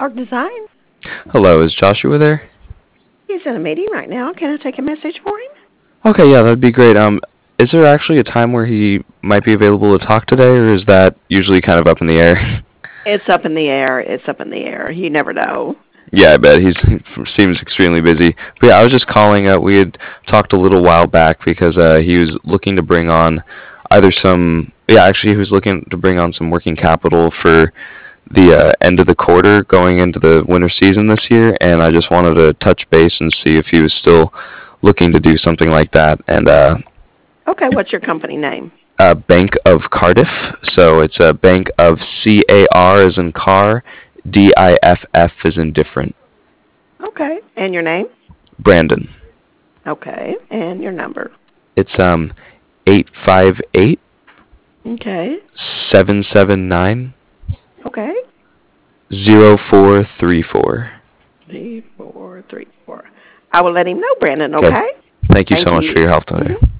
Art Design. Hello, is Joshua there? He's in a meeting right now. Can I take a message for him? Okay, yeah, that'd be great. Is there actually a time where he might be available to talk today, or is that usually kind of up in the air? It's up in the air. It's up in the air. You never know. Yeah, I bet he seems extremely busy. But yeah, I was just calling. We had talked a little while back because he was looking to bring on either some. Yeah, actually, he was looking to bring on some working capital for the end of the quarter going into the winter season this year, and I just wanted to touch base and see if he was still looking to do something like that. And Okay, what's your company name? Bank of Cardiff, so it's a Bank of CAR as in car, DIFF as in different. Okay, and your name? Brandon. Okay, and your number? It's 858 Okay, 779 okay. 0434. 3434. I will let him know, Brandon, Okay. okay? Thank you so Thank much for you. your help today. Mhm.